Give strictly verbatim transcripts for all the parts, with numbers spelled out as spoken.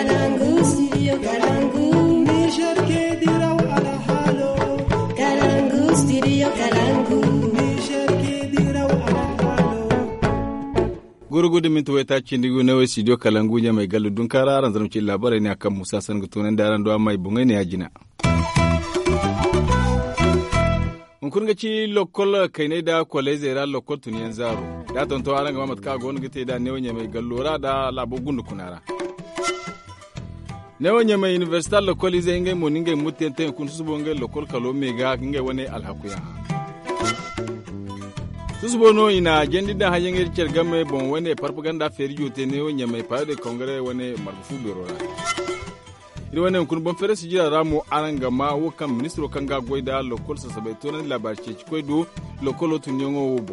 Kalangu, studio Kalangu. Niger ke diraw ala halo. Kalangu, studio Kalangu. Niger ke diraw ala halo. Gurgudu min tuweta cindigu na studio Kalangu nya mai galu dun kara ran zanci labarai ne akan Musa San gutunan daran do mai bungai ne ajina. Kun ga ci lokol kai ne da kwale zera lokol tuniyan zaro da tonto aran ga mamat ka gon gite da ne wanya mai gallora da labo gundu kunara ne wanya mai university lokol zai ngai mo ningai mutente kun subo ngai lokol kalo mega ngai wani alhakuya subo no ina jendi da hayen ngai cergame bon wani propaganda feriyo te ne wanya mai pa de congrès wani marfu biro iri wannan kun ban fere su jira ramu aranga ma wukan ministro kan ga goida lokol sa sabai tonan labarce ci koido lokolo tun yongo wobo.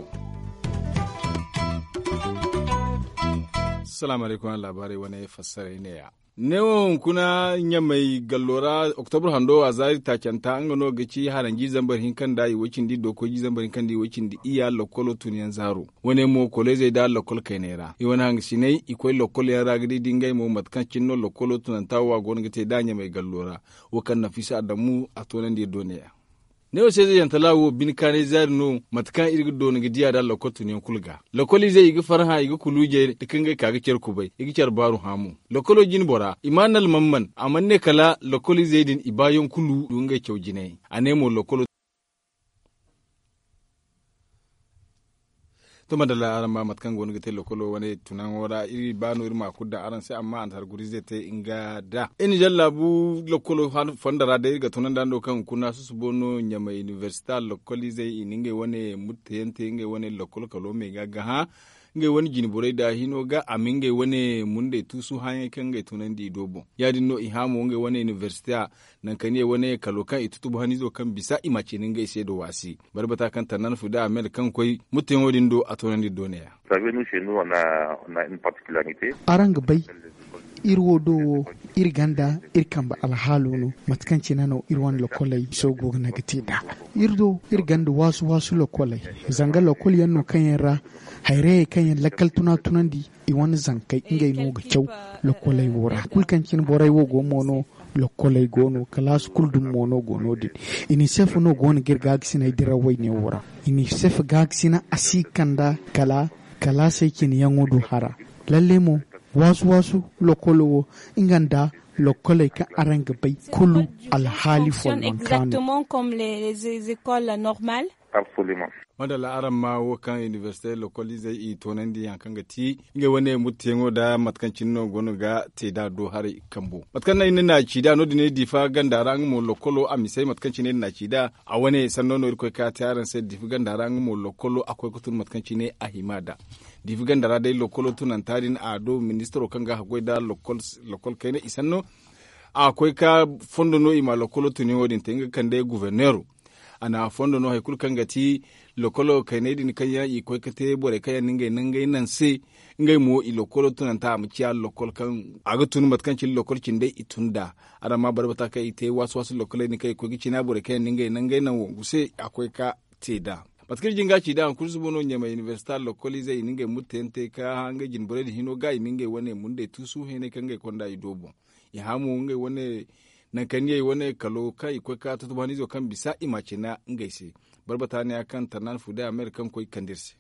Assalamu alaikum labarai wani fassara ne ya newon kuna nyamai gallora oktober hando azari ta canta an gano gaci harangi zambar hinkan da yi wacin di dokoji zambar hinkan di wacin di iya lokolo tuniyan zaro wani mo kole zai da lokol kainera i wani hang sinai ikwai lokol ya ragidi dingai mo matkan cinno lokolo tunan tawa gon gate da nyamai gallora wakan nafisa adamu a tonan di doniya ne sai zai yantala wo bin kane zari no matkan irgi don gidiya da lokol tuniyan kulga lokoli zai igi farha igi kuluje dikin ga kaga cer kubai igi cer baru hamu lokolo jin bora imanal mamman amanne kala lokoli zai din ibayon kulu dunga ceujine anemo lokolo to madalla aran ma matkan gon gite lokolo wani tunan wora iri bano iri makudda aran sai amma an tar guri zai te inga da ini jallabu lokolo fondara da ga tunan dan do kan kuna su su bono nyama university lokoli zai ininge wani mutente inge wani lokolo kalo me gaga ha nge wani jini borai da hino ga aminge wani munde tusu hanye kan ga tunan di dobo ya dinno ihamu nge wani university nan kane wani kalokan itutubu hanizo kan bisa imace ninge ise do wasi barbata kan tanan fuda amel kan koi mutun wodin do a tunan di doniya savez nous chez nous on a on a une particularité arang bay irwodo irganda irkamba alhaluno matkanci nano irwan lokolai sogo nagatida irdo irganda wasu wasu lokolai zanga lokol yanno kanyara haire kanyan lakal tuna tunandi iwan zankai ingai no ga cew lokolai wora kulkancin borai wogo mono lokolai gono kalas kuldum mono gono din ini sefu no gono girgagsina idira wayne wora ini sefu gagsina asikanda kala kala sai kin yangudu hara lalle mo wasu wasu lokolo inganda lokole ka aranga bay kulu al hali fon exactement comme les, les écoles normales. Absolument. Madala aram ma wakan université lokoli zai i tonandi yankan gati nge wane mutengo da matkancin no gono ga te da do hari kambo matkan na na cida no dine difa ganda rang mo lokolo amisai matkancin ne na cida a wane sanno no ko ka taran sai difa ganda rang mo lokolo akwai kutun matkancin ne a himada difa ganda ra dai lokolo tunan tarin a do ministro kan ga hakoi da lokol lokol kai ne isanno akwai ka fondo no ima lokolo tuni wodin tenga kan dai gouverneur ana fondo no haikul kan gati lokolo kaine din kanya i koy kate bore kaya ningai nangai nan se ngai mo i lokolo tunan ta mu ciya lokol kan aga tunu matkan cin lokol cin dai itunda ara ma barbata kai te wasu wasu lokole ni kai ko gici na bore kaya ningai nangai nan wo se akwai ka te da patkir jinga ci da kursu bono nyama university lokoli zai ningai mutente ka hanga jin bore hino gai mingai wane munde tusu hene kan gai konda i dobo ya hamu ngai wane nan kan yayi wani kalo kai ko ka ta tubani zo kan bisa imace na ngaise barbata ne akan tanan fuda american koi kandirse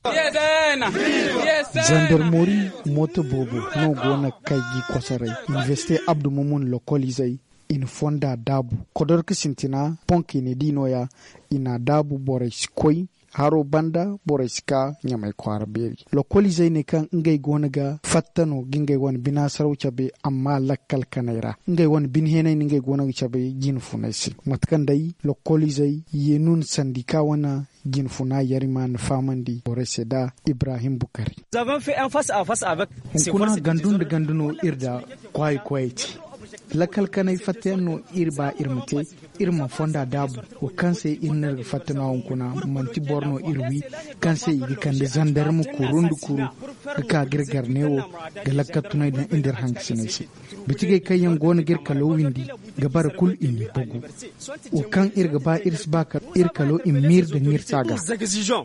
gendarmerie moto bobo no gona kai gi kosarai université abdou mamoun lokoli zai in fonda dabu kodor kisintina ponki ne dino ya ina dabu bore skoi haro banda boreska nyamai kwara beri lokoli zai ne kan ngai gonaga fattano gingai won bina sarauca be amma lakkal kanaira ngai won bin henai ngai gonaga chabe jin funaisi matkan dai lokoli zai yenun sandika wana jin funa yariman famandi boreseda Ibrahim Bukari nous avons fait un face à face avec kuna gandun de ganduno irda kwai kwai lakal kanai fateno irba irmate irma fonda dabu o kanse inner fatana on kuna manti borno irwi kanse igi kande zandarmu kurundu kuru ka girgar newo ga lakatuna da indir hankisinesi bitige kayan gona gir kalo windi gabar kul imi bugu o kan irga ba irs baka ir kalo imir da ngir saga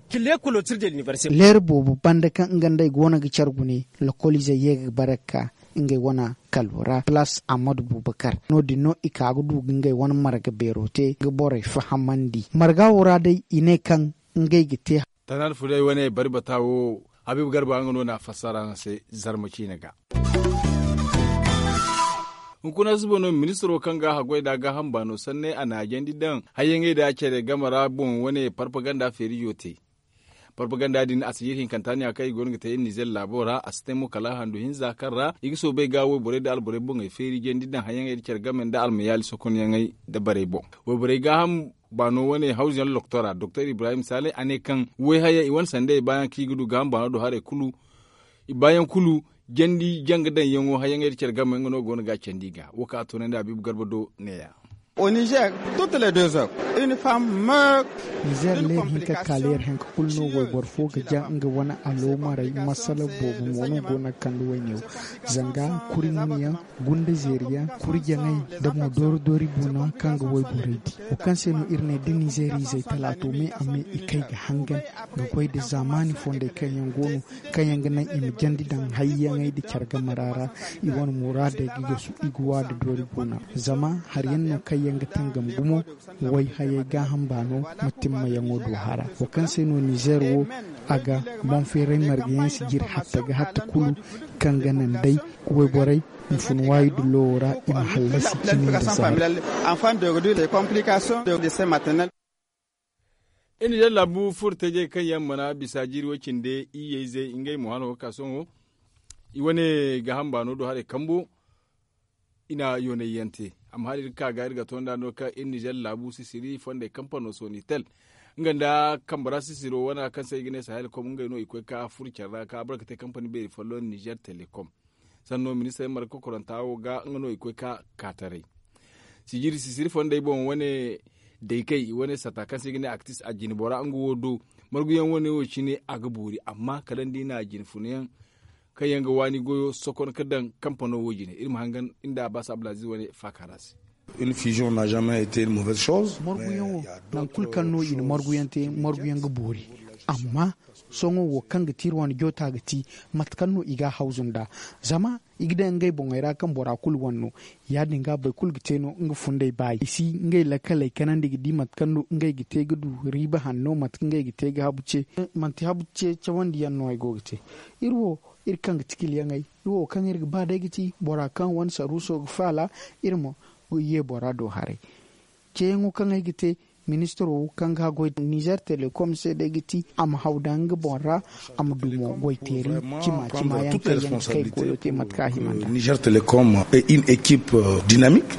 ler bobu banda kan ngandai gona ga chargune lokoli je yega baraka ingai wana kalwara plus Ahmadu Bubakar no di no ikagu du ingai wana marga berote gbore fahamandi marga wura dai ine kan ingai gite tanar fudai wani barbatawo Habib Garba an na fasara na sai zarmaci ne ga Nkuna zubono ministro kanga hagwai da ga hambano sanne a nagen didan hayenge da ake da gamara bon wani propaganda feriyote propaganda din asiyirin kantani kai gonga ta yin nizel labora a sistemu kala handu hin zakarra igiso bai gawo bore da albore bon e feri gen didan hayenge da gamen da almayali sokon yangai da bare bon wo bore ga ham bano wani hausian loktora Dr Ibrahim Sale ane kan wai haya iwan sande bayan kigudu ga hambano do hare kulu bayan kulu gendi jangadan yango hayanga ircer gamma ngono gono ga cendiga woka to nanda Habib Garba do neya Au Niger, toutes les deux heures, une femme meurt. Niger le hinka kaler hanka kulno way borfo ga janga wana aloma rai masala bobu wono gona kandu wanyo zanga kuri muniya gunda zeriya kuri jangai da mo dor dori buna kanga way boredi o kanse no irne de Nigeri zai talato me ame ikai ga hangan ga koy da zamani fonde kanyan gono kanyan nan im jandi dan hayya ngai da charga marara i won murada giga su iguwa da dori buna zama har yanno kai yanga tangam gumo wai haye ga hambano mutum mai yango do hara o kan sai no Niger wo aga bon fere margiyan sigir hatta ga hatta kulu kan ganan dai wai borai mfun wai du lora im halasi kini da sa enfant de réduire les complications de décès maternel eni da labu furta je kan yamma na bisa jirwacin da iye zai ingai mu hano kasongo i wane ga hambano do hare kambo ina yone yante amma har ka ga riga tonda no ka in Niger labu sisiri fonde kampano Sonitel nganda kambara sisiro wana kan sai gine Sahel com ngai no ikoi ka furchar ra ka barka te company be follow Niger Telecom sanno minister marko korantawo ga ngano ikoi ka katare sijiri sisiri fonde bon wane dai kai wane sata kan sai gine actis a jinbora angu wodo marguyan wane wo shine agaburi amma kalan dina jinfuniyan kan yanga wani goyo sokon kadan kamfano woji ne irin hangan inda Abbas Abdulaziz wani fakaras une fusion n'a jamais été une mauvaise chose morguyan nan kulkan no in morguyan te morguyan gabori amma songo wo kanga tirwan jota gati matkan no iga hauzunda zama igida ngai bongaira kan bora kul wanno ya dinga bai kul giteno nga fundai bai isi ngai lakalai kanan digi di matkan no ngai gite gudu riba hanno matkan ngai gite ga habuce manti habuce chawandi yanno ay gogite irwo irkan tikil yangai wo kan irga ba da giti bora kan wan saruso fala irmo ye bora do hare ke ngo kan ai gite ministro kan ga go Niger Telecom se da giti am hawdang bora am dumo goiteri kima kima yan kai ko te matka himanda Niger Telecom est une équipe dynamique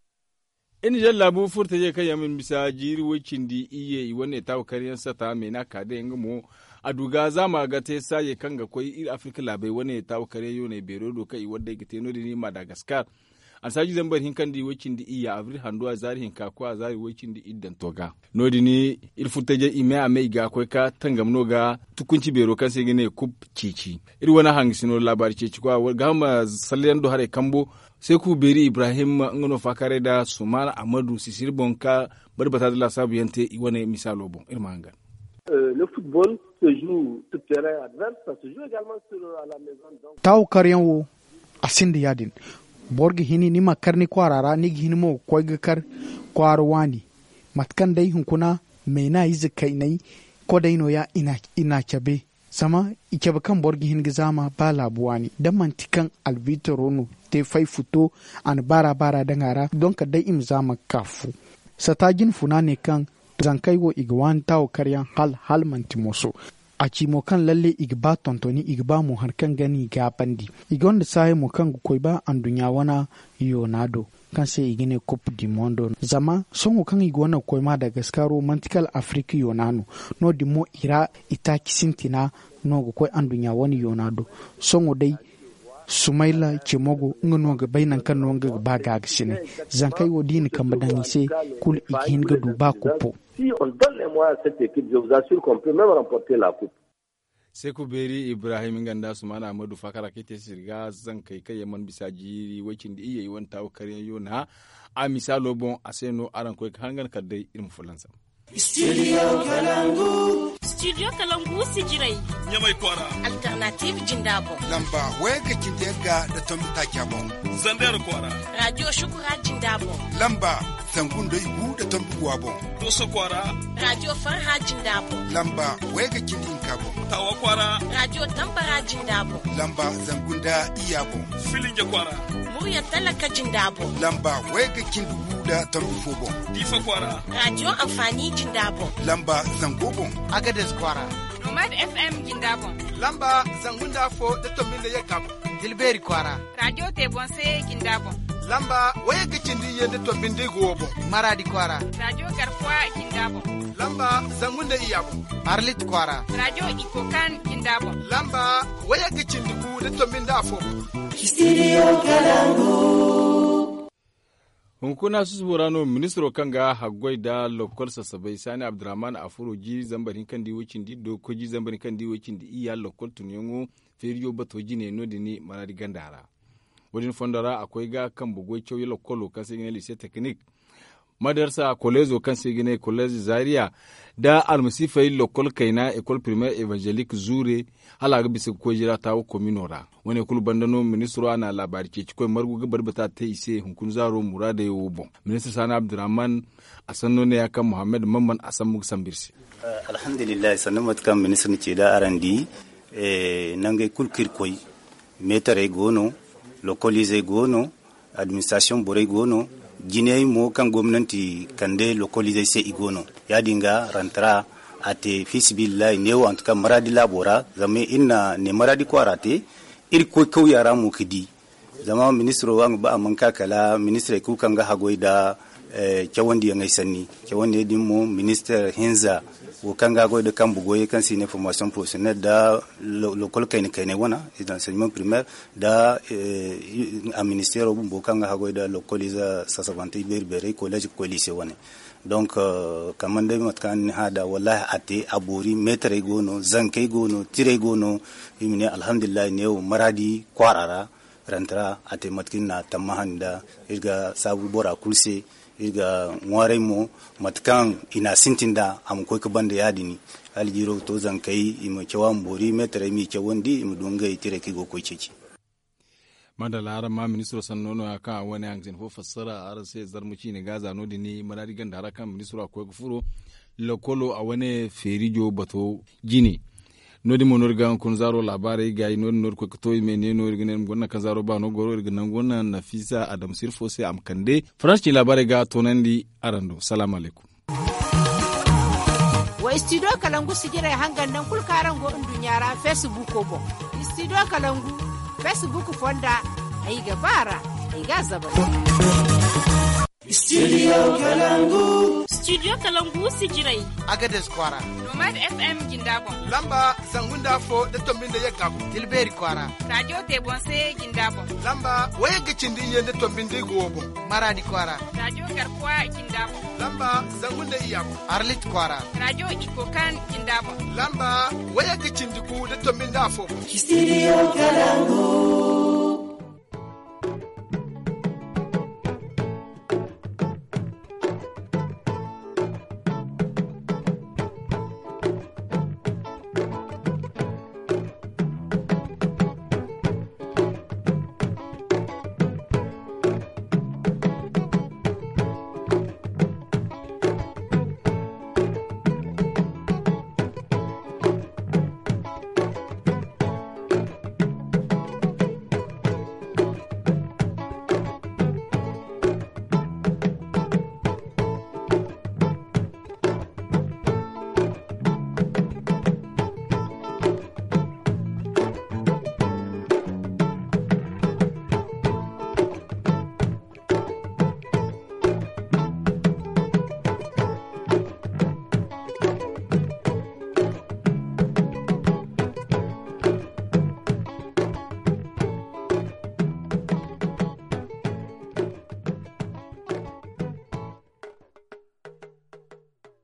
eni jalla bu furta je kan yamin bisa jiri wacin di iye wanne taw kariyan sata me na ka da ngamo aduga zama ga te saye kan ga koi ir Africa labai wanne taw kare yo ne bero do kai wadda gite no di Madagascar an saji zambar hinkan di wacin di iya avril handuwa zari hinka ko a zari wacin di iddan toga no di ni il futaje ime a mai ga ko ka tangam no ga tukunci bero kan sai gine kub cici iri wana hangisino labari cici ko ga ma sallan do hare kambo sai ku beri Ibrahim ngono fakare da Sumana Amadu Sisir Bonka barbata da la sabiyante i wane misalo bon irma hangan le football se joue sur terrain adverse, ça se joue également sur à la maison donc taw karyan wo asindi yadin borgi hini ni makarni kwarara ni hini mo koyga kar kwarwani matkan dai hunkuna me na yi zakai nai ko dai no ya ina ina chabe sama ike kan borgi hin gizama ba labuwani dan mantikan albitro no te fai futo an bara bara dangara don ka dai im zama kafu satajin funane kan zankai wo igwan taw karyan hal hal mantimoso a cimo kan lalle igba tontoni igba mu harkan gani ga bandi igon da sai mu kan koi ba an dunya wana yonado kan sai igine coupe du monde zama songo kan igona koi ma da gaskaro mantikal afrika yonano no di mo ira ita kisintina no go koi an dunya wani yonado songo dai Sumaila Chimogo ngono ga bainan kan no ga ba ga gisine zankai wodini kan badani sai kul igin ga duba kupo si on donne les moyens à cette équipe je vous assure qu'on peut même remporter la coupe Seku Beri Ibrahim Nganda Sumana Amadu Fakara kete sirga zankai kai man bisa jiri wacin da iya yi wanta kare yona a misalo bon aseno aran ko hangan kadai irin fulansa Studio Kalangu. Studio Kalangu sigirai. Nyamai kwara. Alternative Jindabo. Lamba wega kindega da tombita kyabo. Zandar kwara. Radio Shukura Jindabo. Lamba zangundo igu da tombuwa bo. Doso kwara. Radio Farha Jindabo. Lamba wega kindin kabo. Tawa kwara. Radio Tampara Jindabo. Lamba zangunda iyabo. Filinge kwara. Murya Talaka Jindabo. Lamba wega kindugu da tombufo bo. Difa kwara. Radio Amfani Jindabo. Lamba zangobo. Agades kwara. Nomad F M Jindabo. Lamba zangunda fo da tombinde yakabo. Dilberi kwara. Radio Tebonse Jindabo. Lamba waya gicindi yende tombinde gobo. Maradi kwara. Radio Garfwa Jindabo. Lamba zangunda iyabo. Arlit kwara. Radio Ikokan Jindabo. Lamba waya gicindi ku da tombinde afo. Studio Kalangu. Hunkuna su burano ministro kanga hagwai da lokal sasabai sani Abdurrahman Afuro ji zambarin kan di wucin di doko ji zambarin kan di wucin di iya lokal tunyongo feriyo bato ji ne no dini maradi gandara. Wajen fondara akwai ga kan bugoi cewa lokolo kan sai gine lise teknik. Madarsa kolezo kan sai gine kolezi Zaria da almusifai lokal kaina ekol primaire evangelique Zure hala ga bisa ko jira tawo kominora. Wani kulu bandano ministro ana labari ke cikoi margu gabar bata ta ise hunkun zaro murada yo bon. Ministro Sani Abdurrahman asanno ne yakan Muhammad Mamman asan mu sambirsi. Uh, alhamdulillah sanu matkan ministro ce da arandi eh nangai kulkir koi metare gono localize gono administration bore gono Guinée mo kan gwamnati kande localize se igono ya dinga rantra ate fisbillah ne wa antuka maradi labora zame inna ne maradi kwarate iri ko ko yara mu kidi zama ministro wang ba man kala ministre ku kan ga hagoida eh kyawandi ngai sanni kyawandi dimmo ministre Hinza wo kan ga goida kan bugoye kan sine formation professionnelle da local kayne kayne wana d'enseignement primaire da eh, a ministère bo kan ga goida localiza sasavante berbere collège ko lycée wana donc uh, kamande matkan hada wallahi ate aburi metre gono zankai gono tire gono yimne alhamdulillah ne maradi kwarara rantra ate matkin na tamahanda irga sabu bora kulse irga ngware mo matkan ina sintinda am ko ka bande yadini aljiro to zankai imo cewa mbori metre mi cewandi imo dongai tire ki go ko ceci madala har ma ministro sannono aka wani hangzin fo fassara har sai zarmuci ne gaza no dini maradi ganda har kan ministro akwai gufuro lokolo a wani ferijo bato gini nodi monor ga kun zaro labare ga nodi nor ko to me ne no irgnen gonna kan zaro ba no goro irgnen gonna Nafisa Adam Sirfo sai am kande France ci labare ga tonandi arando assalamu alaikum wa studio Kalangu sigire hangan nan kulkaran go dunyara Facebook ko bo studio Kalangu Facebook fonda ai gabara ai gazaba Studio Kalangu. Studio Kalangu sigirai. Agades kwara. Nomad F M Jindabo. Lamba zangunda fo da tombinde yakabo. Dilberi kwara. Radio Tebonse Jindabo. Lamba waya gicindi yende tombinde gobo. Maradi kwara. Radio Garfwa Jindabo. Lamba zangunda iyabo. Arlit kwara. Radio Ikokan Jindabo. Lamba waya gicindi ku da tombinde afo. Studio Kalangu.